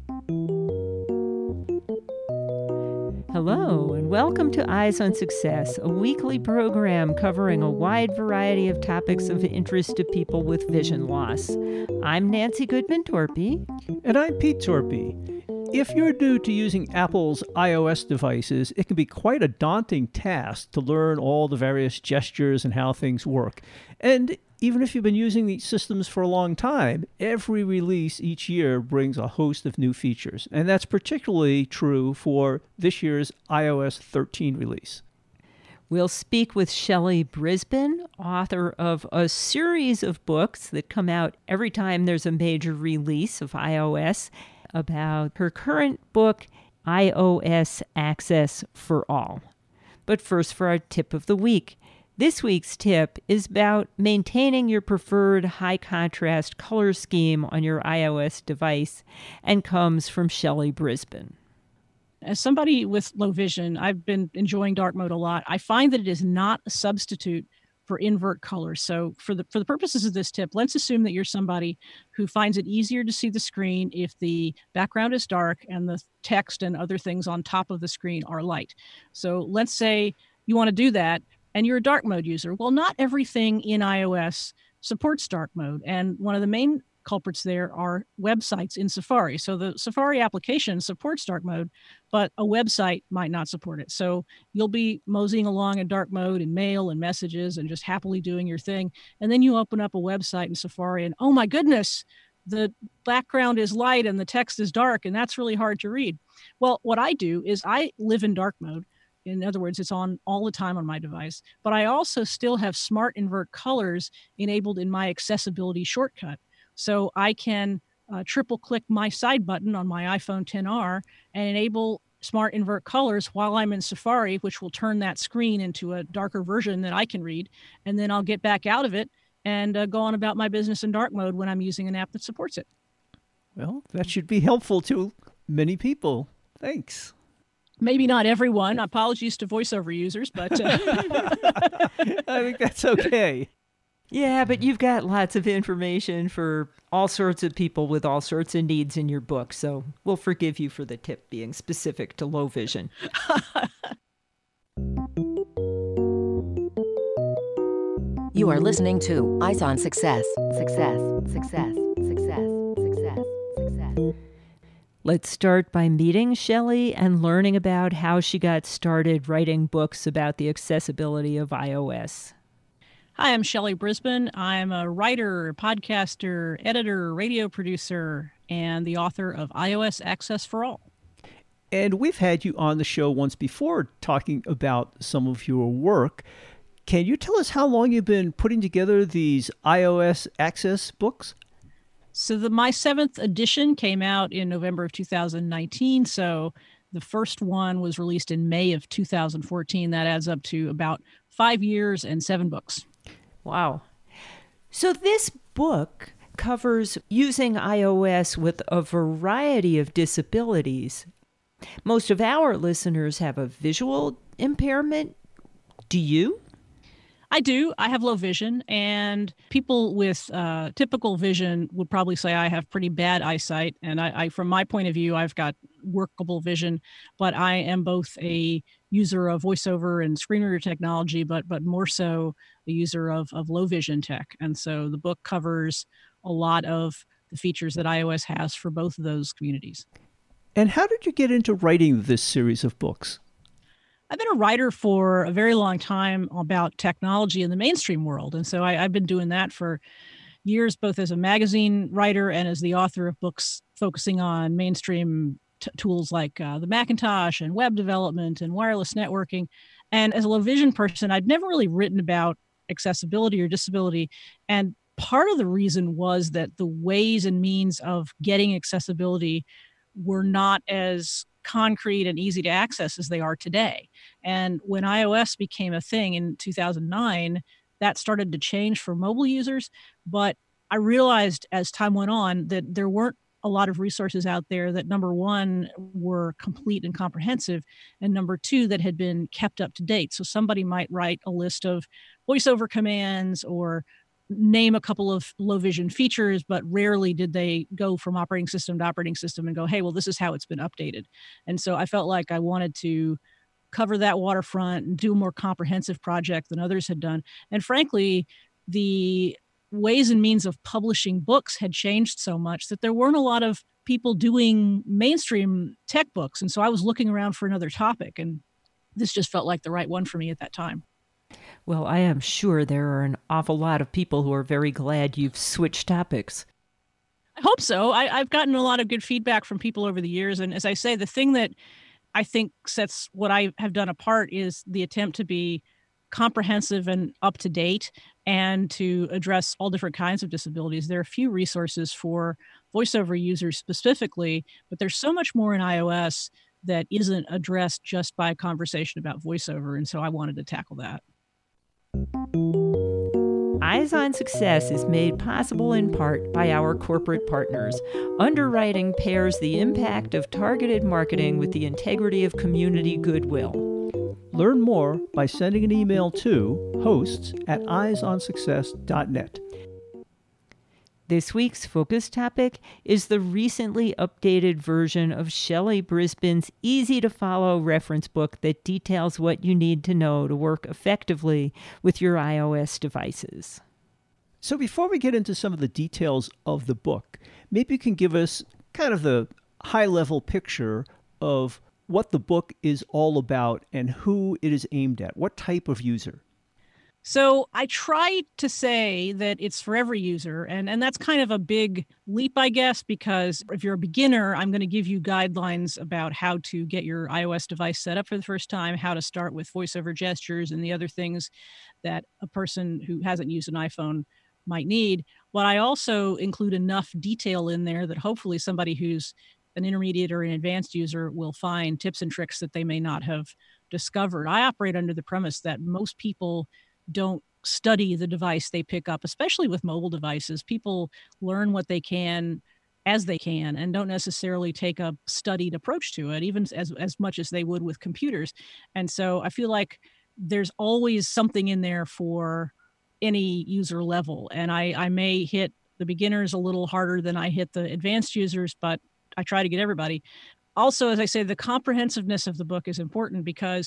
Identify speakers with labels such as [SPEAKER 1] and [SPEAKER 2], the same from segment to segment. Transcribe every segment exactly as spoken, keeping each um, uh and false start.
[SPEAKER 1] Hello, and welcome to Eyes on Success, a weekly program covering a wide variety of topics of interest to people with vision loss. I'm Nancy Goodman Torpy.
[SPEAKER 2] And I'm Pete Torpy. If you're new to using Apple's iOS devices, it can be quite a daunting task to learn all the various gestures and how things work. And even if you've been using these systems for a long time, every release each year brings a host of new features. And that's particularly true for this year's i O S thirteen release.
[SPEAKER 1] We'll speak with Shelley Brisbane, author of a series of books that come out every time there's a major release of iOS, about her current book, iOS Access for All. But first, for our tip of the week. This week's tip is about maintaining your preferred high-contrast color scheme on your iOS device and comes from Shelley Brisbane.
[SPEAKER 3] As somebody with low vision, I've been enjoying dark mode a lot. I find that it is not a substitute for invert color. So for the for the purposes of this tip, let's assume that you're somebody who finds it easier to see the screen if the background is dark and the text and other things on top of the screen are light. So let's say you want to do that and you're a dark mode user. Well, not everything in iOS supports dark mode. And one of the main culprits there are websites in Safari. So the Safari application supports dark mode, but a website might not support it. So you'll be moseying along in dark mode in mail and messages and just happily doing your thing. And then you open up a website in Safari and, oh my goodness, the background is light and the text is dark, and that's really hard to read. Well, what I do is I live in dark mode. In other words, it's on all the time on my device, but I also still have smart invert colors enabled in my accessibility shortcut. So I can uh, triple click my side button on my iPhone X R and enable smart invert colors while I'm in Safari, which will turn that screen into a darker version that I can read. And then I'll get back out of it and uh, go on about my business in dark mode when I'm using an app that supports it.
[SPEAKER 2] Well, that should be helpful to many people. Thanks.
[SPEAKER 3] Maybe not everyone. Apologies to voiceover users, but uh...
[SPEAKER 2] I think that's okay.
[SPEAKER 1] Yeah, but you've got lots of information for all sorts of people with all sorts of needs in your book, so we'll forgive you for the tip being specific to low vision.
[SPEAKER 4] You are listening to Eyes on Success. Success, success, success, success, success.
[SPEAKER 1] Let's start by meeting Shelley and learning about how she got started writing books about the accessibility of iOS.
[SPEAKER 3] Hi, I'm Shelley Brisbane. I'm a writer, podcaster, editor, radio producer, and the author of iOS Access for All.
[SPEAKER 2] And we've had you on the show once before talking about some of your work. Can you tell us how long you've been putting together these iOS Access books?
[SPEAKER 3] So the my seventh edition came out in November of two thousand nineteen. So the first one was released in May of two thousand fourteen. That adds up to about five years and seven books.
[SPEAKER 1] Wow. So this book covers using iOS with a variety of disabilities. Most of our listeners have a visual impairment. Do you?
[SPEAKER 3] I do. I have low vision, and people with uh, typical vision would probably say I have pretty bad eyesight. And I, I, from my point of view, I've got workable vision, but I am both a user of voiceover and screen reader technology, but but more so a user of, of low vision tech. And so the book covers a lot of the features that iOS has for both of those communities.
[SPEAKER 2] And how did you get into writing this series of books?
[SPEAKER 3] I've been a writer for a very long time about technology in the mainstream world. And so I, I've been doing that for years, both as a magazine writer and as the author of books focusing on mainstream t- tools like uh, the Macintosh and web development and wireless networking. And as a low vision person, I'd never really written about accessibility or disability. And part of the reason was that the ways and means of getting accessibility were not as concrete and easy to access as they are today. And when iOS became a thing in two thousand nine, that started to change for mobile users. But I realized as time went on that there weren't a lot of resources out there that, number one, were complete and comprehensive, and number two, that had been kept up to date. So somebody might write a list of voiceover commands or name a couple of low vision features, but rarely did they go from operating system to operating system and go, hey, well, this is how it's been updated. And so I felt like I wanted to cover that waterfront and do a more comprehensive project than others had done. And frankly, the ways and means of publishing books had changed so much that there weren't a lot of people doing mainstream tech books. And so I was looking around for another topic, and this just felt like the right one for me at that time.
[SPEAKER 1] Well, I am sure there are an awful lot of people who are very glad you've switched topics.
[SPEAKER 3] I hope so. I, I've gotten a lot of good feedback from people over the years. And as I say, the thing that I think sets what I have done apart is the attempt to be comprehensive and up to date and to address all different kinds of disabilities. There are a few resources for VoiceOver users specifically, but there's so much more in iOS that isn't addressed just by a conversation about VoiceOver. And so I wanted to tackle that.
[SPEAKER 1] Eyes on Success is made possible in part by our corporate partners. Underwriting pairs the impact of targeted marketing with the integrity of community goodwill.
[SPEAKER 2] Learn more by sending an email to hosts at eyes on success dot net.
[SPEAKER 1] This week's focus topic is the recently updated version of Shelley Brisbane's easy-to-follow reference book that details what you need to know to work effectively with your iOS devices.
[SPEAKER 2] So before we get into some of the details of the book, maybe you can give us kind of the high-level picture of what the book is all about and who it is aimed at. What type of user?
[SPEAKER 3] So I try to say that it's for every user, and, and that's kind of a big leap, I guess, because if you're a beginner, I'm going to give you guidelines about how to get your iOS device set up for the first time, how to start with VoiceOver gestures and the other things that a person who hasn't used an iPhone might need. But I also include enough detail in there that hopefully somebody who's an intermediate or an advanced user will find tips and tricks that they may not have discovered. I operate under the premise that most people don't study the device they pick up, especially with mobile devices. People learn what they can as they can and don't necessarily take a studied approach to it, even as, as much as they would with computers. And so I feel like there's always something in there for any user level. And I, I may hit the beginners a little harder than I hit the advanced users, but I try to get everybody. Also, as I say, the comprehensiveness of the book is important because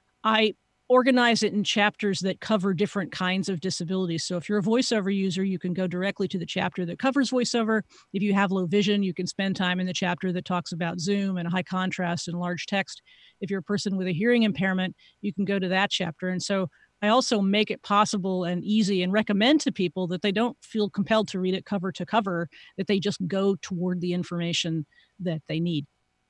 [SPEAKER 3] I organize it in chapters that cover different kinds of disabilities. So if you're a VoiceOver user, you can go directly to the chapter that covers VoiceOver. If you have low vision, you can spend time in the chapter that talks about zoom and high contrast and large text. If you're a person with a hearing impairment, you can go to that chapter. And so I also make it possible and easy and recommend to people that they don't feel compelled to read it cover to cover, that they just go toward the information that they need.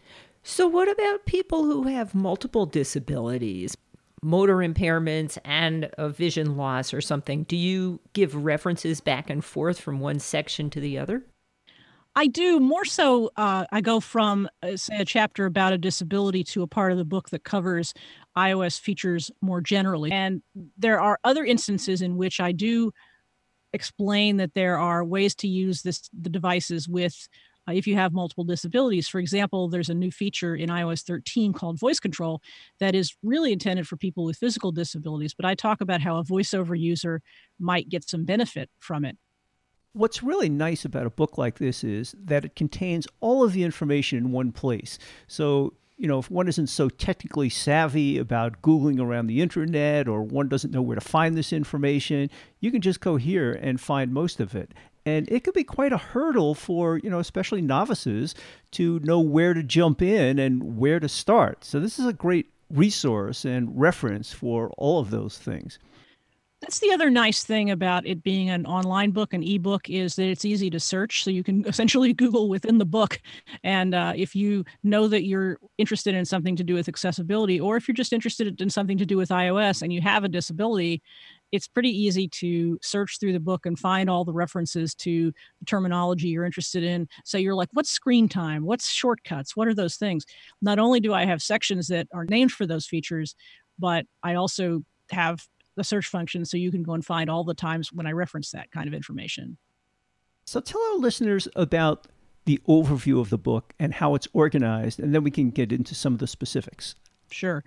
[SPEAKER 1] So what about people who have multiple disabilities? Motor impairments and a vision loss or something? Do you give references back and forth from one section to the other?
[SPEAKER 3] I do. More so, uh, I go from, uh, say, a chapter about a disability to a part of the book that covers iOS features more generally. And there are other instances in which I do explain that there are ways to use this the devices with Uh, if you have multiple disabilities. For example, there's a new feature in i O S thirteen called voice control that is really intended for people with physical disabilities, but I talk about how a VoiceOver user might get some benefit from it.
[SPEAKER 2] What's really nice about a book like this is that it contains all of the information in one place. So, you know, if one isn't so technically savvy about Googling around the internet or one doesn't know where to find this information, you can just go here and find most of it. And it could be quite a hurdle for, you know, especially novices to know where to jump in and where to start. So this is a great resource and reference for all of those things.
[SPEAKER 3] That's the other nice thing about it being an online book, an ebook, is that it's easy to search. So you can essentially Google within the book. And uh, if you know that you're interested in something to do with accessibility, or if you're just interested in something to do with iOS and you have a disability, it's pretty easy to search through the book and find all the references to the terminology you're interested in. So you're like, what's screen time? What's shortcuts? What are those things? Not only do I have sections that are named for those features, but I also have the search function so you can go and find all the times when I reference that kind of information.
[SPEAKER 2] So tell our listeners about the overview of the book and how it's organized, and then we can get into some of the specifics.
[SPEAKER 3] Sure.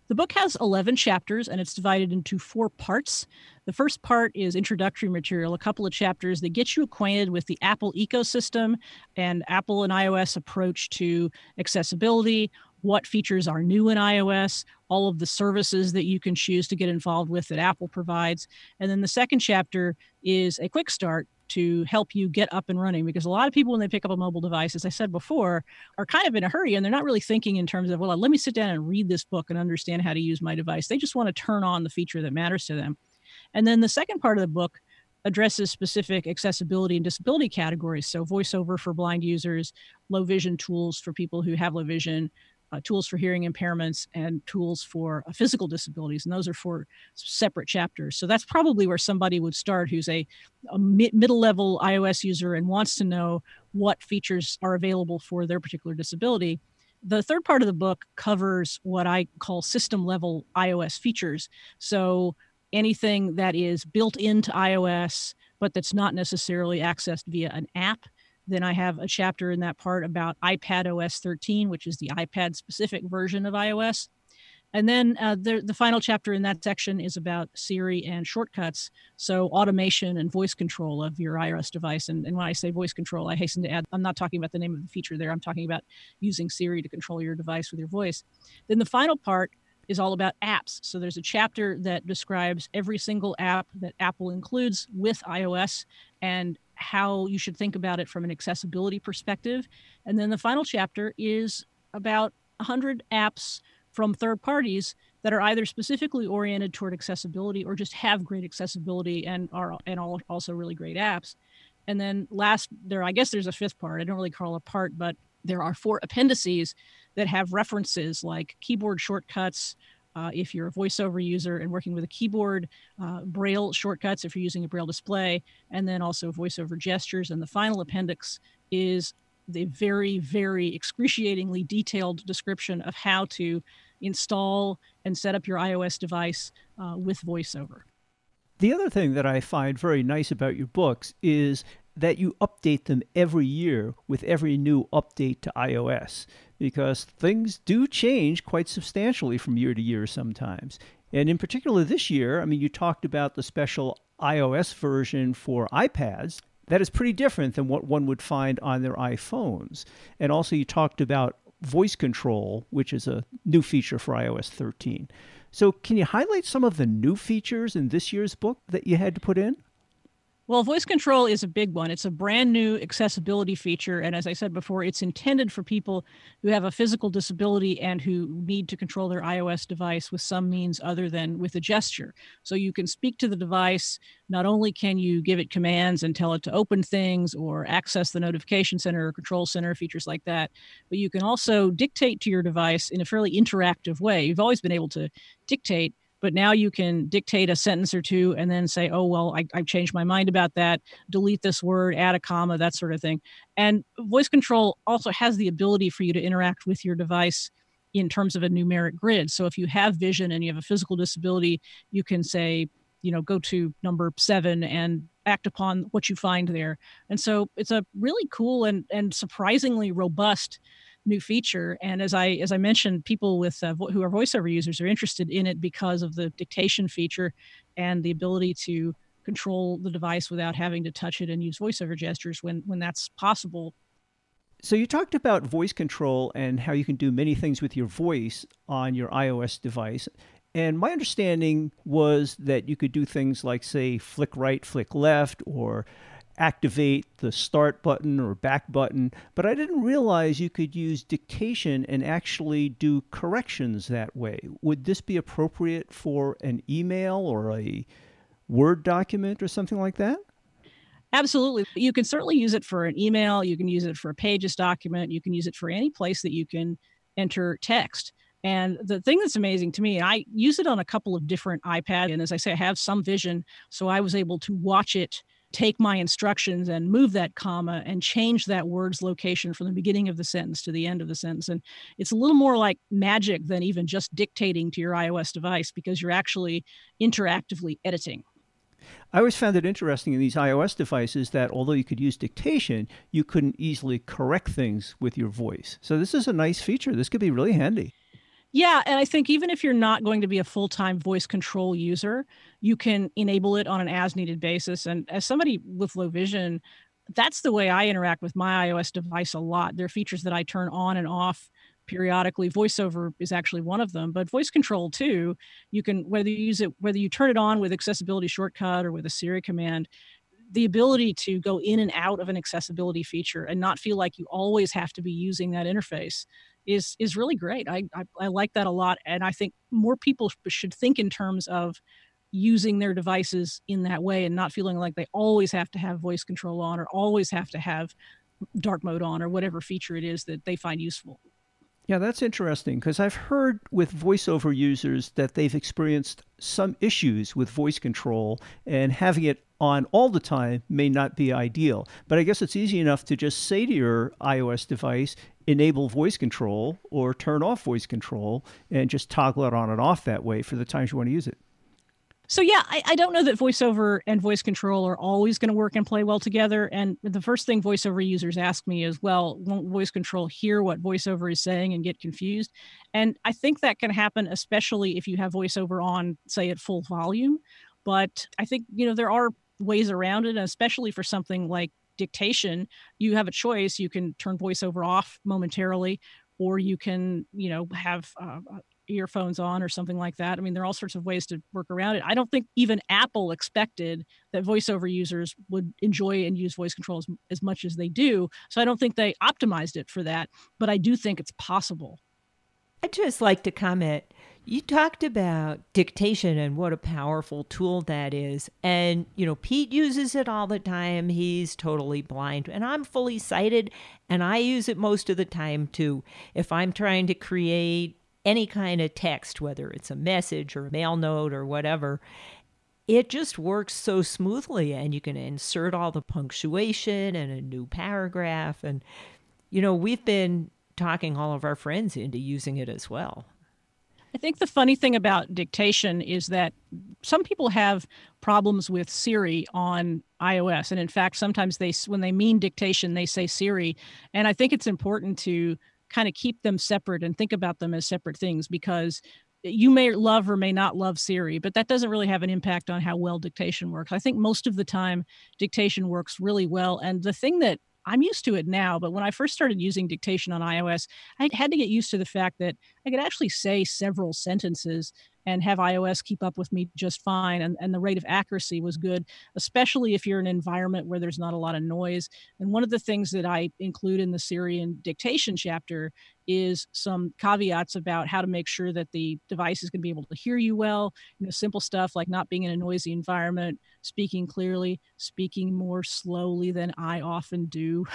[SPEAKER 3] The book has eleven chapters, and it's divided into four parts. The first part is introductory material, a couple of chapters that get you acquainted with the Apple ecosystem and Apple and iOS approach to accessibility, what features are new in iOS, all of the services that you can choose to get involved with that Apple provides. And then the second chapter is a quick start to help you get up and running, because a lot of people, when they pick up a mobile device, as I said before, are kind of in a hurry, and they're not really thinking in terms of, well, let me sit down and read this book and understand how to use my device. They just want to turn on the feature that matters to them. And then the second part of the book addresses specific accessibility and disability categories. So voiceover for blind users, low vision tools for people who have low vision, Uh, tools for hearing impairments, and tools for uh, physical disabilities. And those are four separate chapters. So that's probably where somebody would start who's a, a mid- middle-level iOS user and wants to know what features are available for their particular disability. The third part of the book covers what I call system-level iOS features. So anything that is built into iOS, but that's not necessarily accessed via an app. Then I have a chapter in that part about iPadOS thirteen, which is the iPad-specific version of iOS. And then uh, the, the final chapter in that section is about Siri and shortcuts, so automation and voice control of your iOS device. And, and when I say voice control, I hasten to add, I'm not talking about the name of the feature there. I'm talking about using Siri to control your device with your voice. Then the final part is all about apps. So there's a chapter that describes every single app that Apple includes with iOS and how you should think about it from an accessibility perspective. And then the final chapter is about one hundred apps from third parties that are either specifically oriented toward accessibility or just have great accessibility and are and all, also really great apps. And then last, there, I guess there's a fifth part. I don't really call it a part, but there are four appendices that have references like keyboard shortcuts, Uh, if you're a voiceover user and working with a keyboard, uh, Braille shortcuts if you're using a Braille display, and then also voiceover gestures. And the final appendix is the very, very excruciatingly detailed description of how to install and set up your iOS device uh, with voiceover.
[SPEAKER 2] The other thing that I find very nice about your books is that you update them every year with every new update to iOS, because things do change quite substantially from year to year sometimes. And in particular this year, I mean, you talked about the special iOS version for iPads. That is pretty different than what one would find on their iPhones. And also you talked about voice control, which is a new feature for iOS thirteen. So can you highlight some of the new features in this year's book that you had to put in?
[SPEAKER 3] Well, voice control is a big one. It's a brand new accessibility feature. And as I said before, it's intended for people who have a physical disability and who need to control their iOS device with some means other than with a gesture. So you can speak to the device. Not only can you give it commands and tell it to open things or access the notification center or control center, features like that, but you can also dictate to your device in a fairly interactive way. You've always been able to dictate, but now you can dictate a sentence or two and then say, oh, well, I, I've changed my mind about that. Delete this word, add a comma, that sort of thing. And voice control also has the ability for you to interact with your device in terms of a numeric grid. So if you have vision and you have a physical disability, you can say, you know, go to number seven and act upon what you find there. And so it's a really cool and, and surprisingly robust new feature. And as I as I mentioned, people with uh, vo- who are voiceover users are interested in it because of the dictation feature and the ability to control the device without having to touch it and use voiceover gestures when when that's possible.
[SPEAKER 2] So you talked about voice control and how you can do many things with your voice on your iOS device. And my understanding was that you could do things like, say, flick right, flick left, or activate the start button or back button, but I didn't realize you could use dictation and actually do corrections that way. Would this be appropriate for an email or a Word document or something like that?
[SPEAKER 3] Absolutely. You can certainly use it for an email. You can use it for a Pages document. You can use it for any place that you can enter text. And the thing that's amazing to me, I use it on a couple of different iPads. And as I say, I have some vision, so I was able to watch it take my instructions and move that comma and change that word's location from the beginning of the sentence to the end of the sentence. And it's a little more like magic than even just dictating to your iOS device, because you're actually interactively editing.
[SPEAKER 2] I always found it interesting in these iOS devices that although you could use dictation, you couldn't easily correct things with your voice. So this is a nice feature. This could be really handy.
[SPEAKER 3] Yeah, and I think even if you're not going to be a full-time voice control user, you can enable it on an as-needed basis. And as somebody with low vision, that's the way I interact with my iOS device a lot. There are features that I turn on and off periodically. VoiceOver is actually one of them, but voice control too. You can, whether you use it, whether you turn it on with accessibility shortcut or with a Siri command, the ability to go in and out of an accessibility feature and not feel like you always have to be using that interface is is really great. I, I, I like that a lot. And I think more people should think in terms of using their devices in that way and not feeling like they always have to have voice control on or always have to have dark mode on or whatever feature it is that they find useful.
[SPEAKER 2] Yeah, that's interesting because I've heard with VoiceOver users that they've experienced some issues with voice control, and having it on all the time may not be ideal. But I guess it's easy enough to just say to your iOS device, enable voice control or turn off voice control, and just toggle it on and off that way for the times you want to use it.
[SPEAKER 3] So yeah, I, I don't know that VoiceOver and voice control are always going to work and play well together. And the first thing VoiceOver users ask me is, well, won't voice control hear what VoiceOver is saying and get confused? And I think that can happen, especially if you have VoiceOver on, say, at full volume. But I think, you know, there are ways around it, and especially for something like dictation, you have a choice. You can turn VoiceOver off momentarily, or you can, you know, have uh, earphones on or something like that. I mean, there are all sorts of ways to work around it. I don't think even Apple expected that VoiceOver users would enjoy and use voice control as, as much as they do. So I don't think they optimized it for that, but I do think it's possible.
[SPEAKER 1] I'd just like to comment. You talked about dictation and what a powerful tool that is. And, you know, Pete uses it all the time. He's totally blind. And I'm fully sighted, and I use it most of the time, too. If I'm trying to create any kind of text, whether it's a message or a mail note or whatever, it just works so smoothly. And you can insert all the punctuation and a new paragraph. And, you know, we've been talking all of our friends into using it as well.
[SPEAKER 3] I think the funny thing about dictation is that some people have problems with Siri on iOS. And in fact, sometimes they, when they mean dictation, they say Siri. And I think it's important to kind of keep them separate and think about them as separate things, because you may love or may not love Siri, but that doesn't really have an impact on how well dictation works. I think most of the time dictation works really well. And the thing that I'm used to it now, but when I first started using dictation on iOS, I had to get used to the fact that I could actually say several sentences and have iOS keep up with me just fine. And, and the rate of accuracy was good, especially if you're in an environment where there's not a lot of noise. And one of the things that I include in the Siri and dictation chapter is some caveats about how to make sure that the device is going to be able to hear you well. You know, simple stuff like not being in a noisy environment, speaking clearly, speaking more slowly than I often do.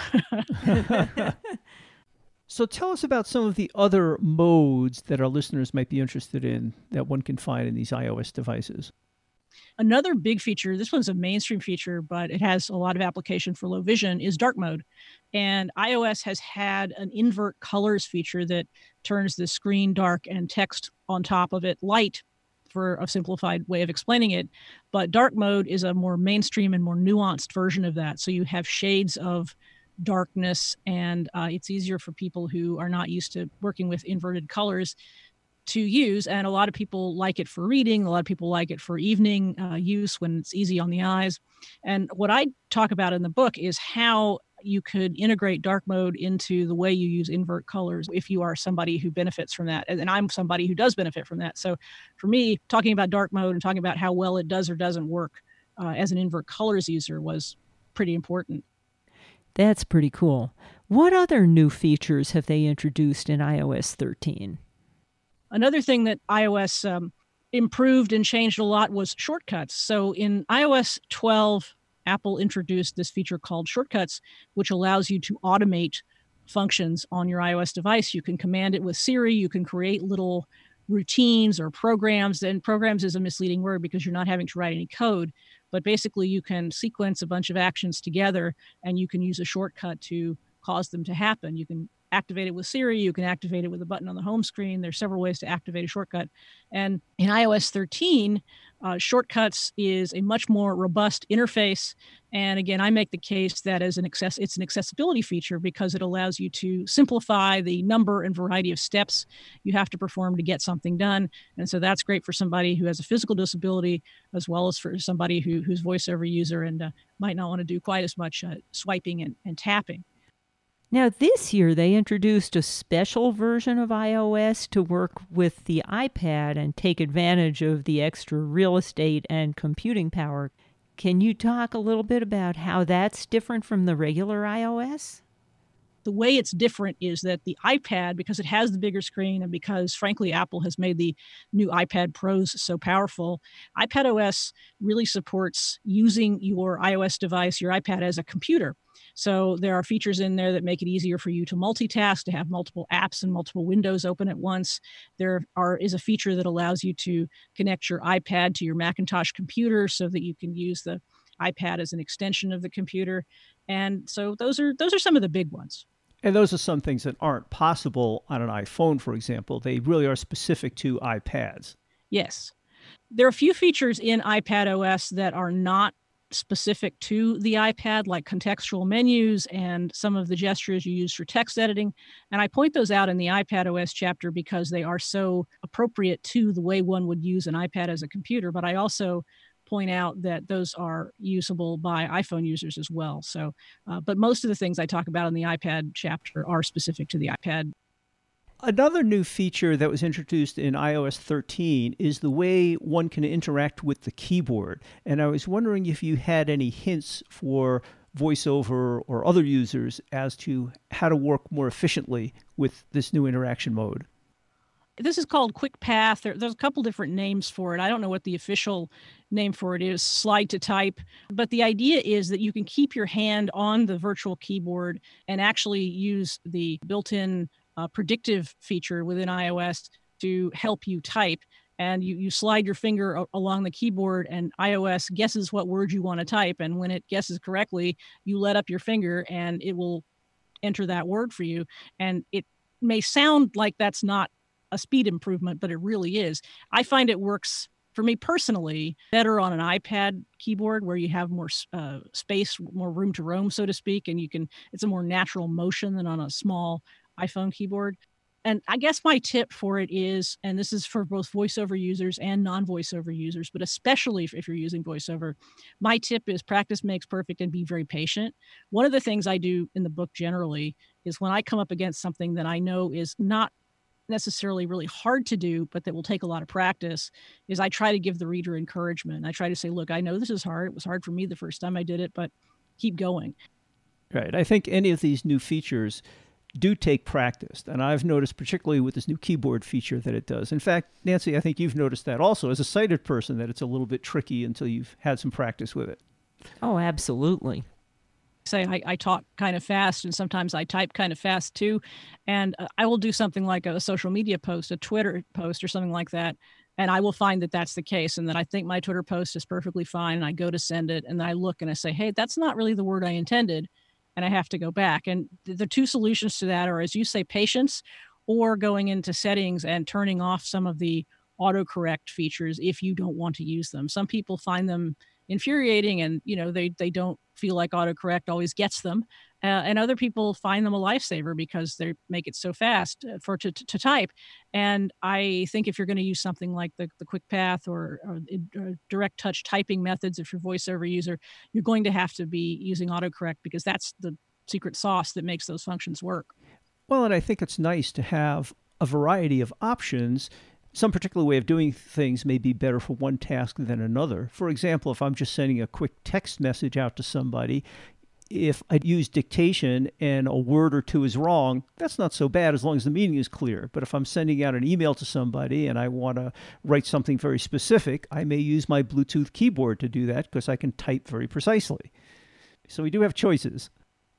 [SPEAKER 2] So tell us about some of the other modes that our listeners might be interested in that one can find in these iOS devices.
[SPEAKER 3] Another big feature, this one's a mainstream feature, but it has a lot of application for low vision, is dark mode. And iOS has had an invert colors feature that turns the screen dark and text on top of it light, for a simplified way of explaining it. But dark mode is a more mainstream and more nuanced version of that. So you have shades of darkness, and uh, it's easier for people who are not used to working with inverted colors to use. And a lot of people like it for reading. A lot of people like it for evening uh, use when it's easy on the eyes. And what I talk about in the book is how you could integrate dark mode into the way you use invert colors if you are somebody who benefits from that. And I'm somebody who does benefit from that. So for me, talking about dark mode and talking about how well it does or doesn't work uh, as an invert colors user was pretty important.
[SPEAKER 1] That's pretty cool. What other new features have they introduced in i O S thirteen?
[SPEAKER 3] Another thing that iOS um, improved and changed a lot was shortcuts. So in i O S twelve, Apple introduced this feature called Shortcuts, which allows you to automate functions on your iOS device. You can command it with Siri. You can create little routines or programs. And programs is a misleading word because you're not having to write any code. But basically, you can sequence a bunch of actions together, and you can use a shortcut to cause them to happen. You can activate it with Siri. You can activate it with a button on the home screen. There's several ways to activate a shortcut. And in i O S thirteen, uh, shortcuts is a much more robust interface. And again, I make the case that as an access, it's an accessibility feature because it allows you to simplify the number and variety of steps you have to perform to get something done. And so that's great for somebody who has a physical disability, as well as for somebody who, who's voiceover user and uh, might not want to do quite as much uh, swiping and, and tapping.
[SPEAKER 1] Now, this year, they introduced a special version of iOS to work with the iPad and take advantage of the extra real estate and computing power. Can you talk a little bit about how that's different from the regular iOS?
[SPEAKER 3] The way it's different is that the iPad, because it has the bigger screen and because, frankly, Apple has made the new iPad Pros so powerful, iPadOS really supports using your iOS device, your iPad, as a computer. So there are features in there that make it easier for you to multitask, to have multiple apps and multiple windows open at once. There are is a feature that allows you to connect your iPad to your Macintosh computer so that you can use the iPad as an extension of the computer. And so those are those are some of the big ones.
[SPEAKER 2] And those are some things that aren't possible on an iPhone, for example. They really are specific to iPads.
[SPEAKER 3] Yes. There are a few features in iPadOS that are not specific to the iPad, like contextual menus and some of the gestures you use for text editing. And I point those out in the iPadOS chapter because they are so appropriate to the way one would use an iPad as a computer. But I also point out that those are usable by iPhone users as well. So, uh, but most of the things I talk about in the iPad chapter are specific to the iPad.
[SPEAKER 2] Another new feature that was introduced in i O S thirteen is the way one can interact with the keyboard. And I was wondering if you had any hints for VoiceOver or other users as to how to work more efficiently with this new interaction mode.
[SPEAKER 3] This is called Quick Path. There, there's a couple different names for it. I don't know what the official name for it is, slide to type. But the idea is that you can keep your hand on the virtual keyboard and actually use the built-in uh, predictive feature within iOS to help you type. And you, you slide your finger a- along the keyboard and iOS guesses what word you want to type. And when it guesses correctly, you let up your finger and it will enter that word for you. And it may sound like that's not a speed improvement, but it really is. I find it works for me personally better on an iPad keyboard where you have more uh, space, more room to roam, so to speak, and you can, it's a more natural motion than on a small iPhone keyboard. And I guess my tip for it is, and this is for both voiceover users and non-voiceover users, but especially if you're using voiceover, my tip is practice makes perfect and be very patient. One of the things I do in the book generally is when I come up against something that I know is not necessarily really hard to do, but that will take a lot of practice, is I try to give the reader encouragement. I try to say, look, I know this is hard. It was hard for me the first time I did it, but keep going.
[SPEAKER 2] Right. I think any of these new features do take practice. And I've noticed particularly with this new keyboard feature that it does. In fact, Nancy, I think you've noticed that also as a sighted person, that it's a little bit tricky until you've had some practice with it.
[SPEAKER 1] Oh, absolutely.
[SPEAKER 3] Say I, I talk kind of fast and sometimes I type kind of fast too. And uh, I will do something like a social media post, a Twitter post or something like that. And I will find that that's the case and that I think my Twitter post is perfectly fine. And I go to send it and I look and I say, hey, that's not really the word I intended. And I have to go back. And th- the two solutions to that are, as you say, patience or going into settings and turning off some of the autocorrect features if you don't want to use them. Some people find them infuriating and, you know, they, they don't feel like autocorrect always gets them. Uh, and other people find them a lifesaver because they make it so fast for to, to, to type. And I think if you're going to use something like the, the Quick Path or, or, or direct touch typing methods, if you're a voiceover user, you're going to have to be using autocorrect because that's the secret sauce that makes those functions work.
[SPEAKER 2] Well, and I think it's nice to have a variety of options. Some particular way of doing things may be better for one task than another. For example, if I'm just sending a quick text message out to somebody, if I use dictation and a word or two is wrong, that's not so bad as long as the meaning is clear. But if I'm sending out an email to somebody and I want to write something very specific, I may use my Bluetooth keyboard to do that because I can type very precisely. So we do have choices.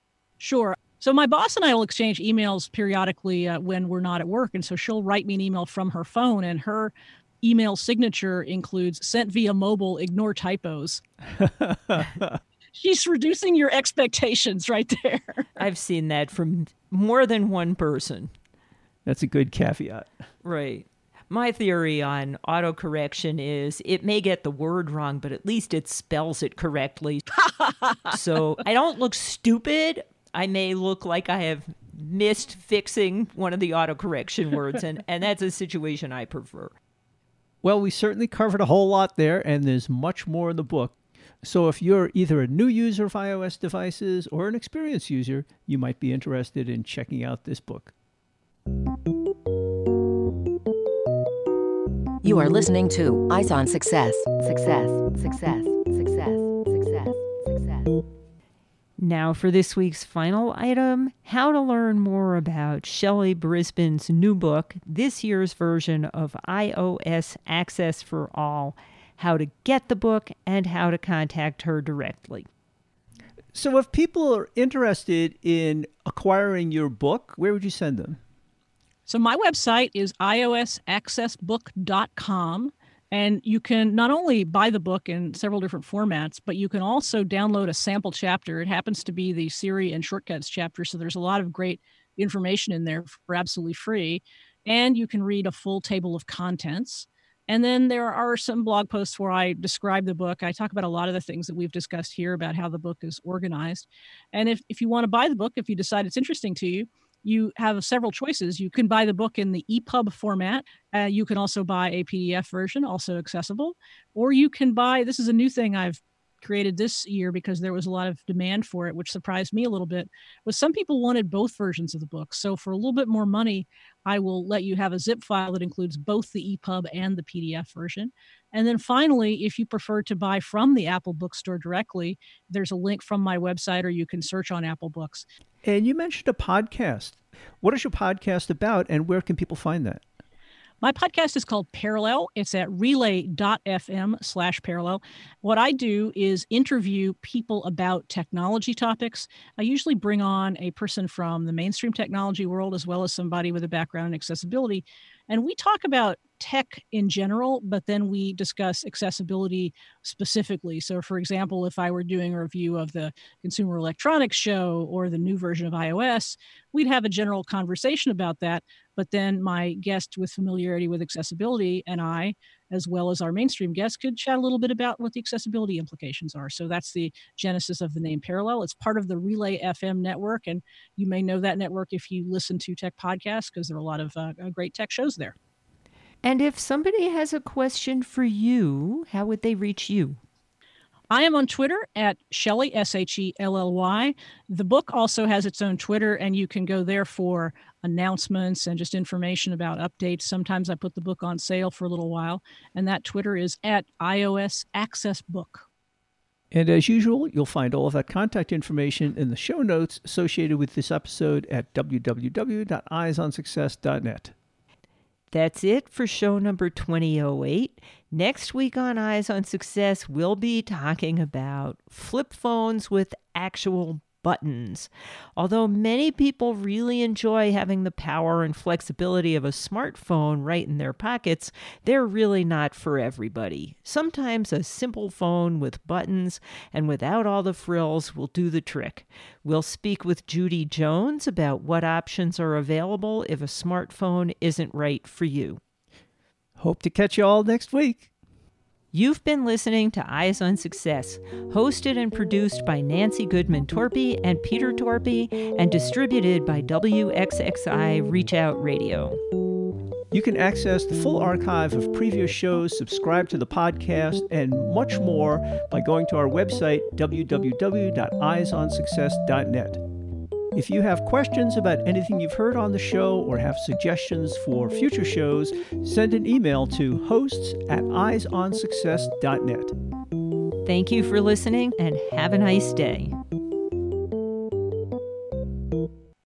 [SPEAKER 3] Sure. So my boss and I will exchange emails periodically uh, when we're not at work. And so she'll write me an email from her phone and her email signature includes sent via mobile, ignore typos. She's reducing your expectations right there.
[SPEAKER 1] I've seen that from more than one person.
[SPEAKER 2] That's a good caveat.
[SPEAKER 1] Right. My theory on autocorrection is it may get the word wrong, but at least it spells it correctly. So I don't look stupid. I may look like I have missed fixing one of the autocorrection words, and, and that's a situation I prefer.
[SPEAKER 2] Well, we certainly covered a whole lot there, and there's much more in the book. So if you're either a new user of iOS devices or an experienced user, you might be interested in checking out this book.
[SPEAKER 4] You are listening to Eyes on Success. Success, success, success, success, success.
[SPEAKER 1] Now for this week's final item, how to learn more about Shelley Brisbane's new book, this year's version of iOS Access for All, how to get the book, and how to contact her directly.
[SPEAKER 2] So if people are interested in acquiring your book, where would you send them?
[SPEAKER 3] So my website is i o s access book dot com, and you can not only buy the book in several different formats, but you can also download a sample chapter. It happens to be the Siri and Shortcuts chapter, so there's a lot of great information in there for absolutely free, and you can read a full table of contents. And then there are some blog posts where I describe the book. I talk about a lot of the things that we've discussed here about how the book is organized. And if, if you want to buy the book, if you decide it's interesting to you, you have several choices. You can buy the book in the E P U B format. Uh, you can also buy a P D F version, also accessible. Or you can buy, this is a new thing I've created this year because there was a lot of demand for it, which surprised me a little bit, was some people wanted both versions of the book. So for a little bit more money, I will let you have a zip file that includes both the E P U B and the P D F version. And then finally, if you prefer to buy from the Apple Bookstore directly, there's a link from my website, or you can search on Apple Books.
[SPEAKER 2] And you mentioned a podcast. What is your podcast about, and where can people find that?
[SPEAKER 3] My podcast is called Parallel. It's at relay.fm slash parallel. What I do is interview people about technology topics. I usually bring on a person from the mainstream technology world, as well as somebody with a background in accessibility. And we talk about tech in general, but then we discuss accessibility specifically. So for example, if I were doing a review of the Consumer Electronics Show or the new version of iOS, we'd have a general conversation about that. But then my guest with familiarity with accessibility and I, as well as our mainstream guests, could chat a little bit about what the accessibility implications are. So that's the genesis of the name Parallel. It's part of the Relay F M network, and you may know that network if you listen to tech podcasts, because there are a lot of uh, great tech shows there.
[SPEAKER 1] And if somebody has a question for you, how would they reach you?
[SPEAKER 3] I am on Twitter at Shelley, S H E L L Y. The book also has its own Twitter, and you can go there for announcements and just information about updates. Sometimes I put the book on sale for a little while, and that Twitter is at iOS Access Book.
[SPEAKER 2] And as usual, you'll find all of that contact information in the show notes associated with this episode at w w w dot eyes on success dot net.
[SPEAKER 1] That's it for show number twenty oh eight. Next week on Eyes on Success, we'll be talking about flip phones with actual buttons. Although many people really enjoy having the power and flexibility of a smartphone right in their pockets, they're really not for everybody. Sometimes a simple phone with buttons and without all the frills will do the trick. We'll speak with Judy Jones about what options are available if a smartphone isn't right for you.
[SPEAKER 2] Hope to catch you all next week.
[SPEAKER 1] You've been listening to Eyes on Success, hosted and produced by Nancy Goodman Torpy and Peter Torpy, and distributed by W X X I Reach Out Radio.
[SPEAKER 2] You can access the full archive of previous shows, subscribe to the podcast, and much more by going to our website, w w w dot eyes on success dot net. If you have questions about anything you've heard on the show or have suggestions for future shows, send an email to hosts at eyes on success dot net.
[SPEAKER 1] Thank you for listening, and have a nice day.